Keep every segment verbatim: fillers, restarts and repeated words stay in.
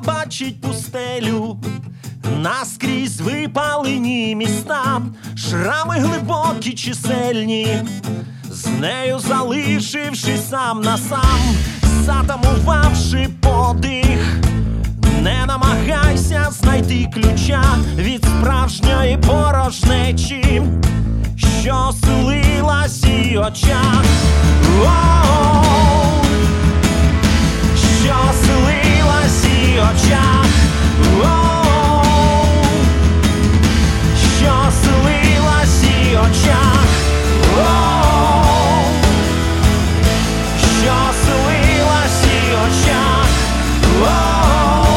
бачить пустелю, наскрізь випалені міста, шрами глибокі чисельні, з нею залишившись сам на сам, затамувавши подих. Не намагайся знайти ключа від справжньої порожнечі, що селилась в її очах. О-о-о! Що селилась в її очах. О-о-о! Що селилась в її очах. О-о-о! Що селилась в її очах. О-о-о!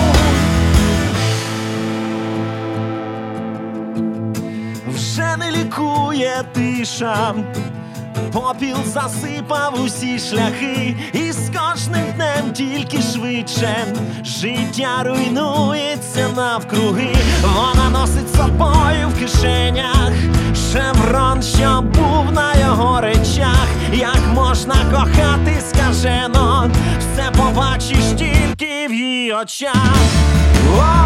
Вже не лікує тиша, попіл засипав усі шляхи, і з кожним днем тільки швидше життя руйнується навкруги. Вона носить з собою в кишенях шеврон, що був на його речах. Як можна кохати скажено, все побачиш тільки в її очах. О!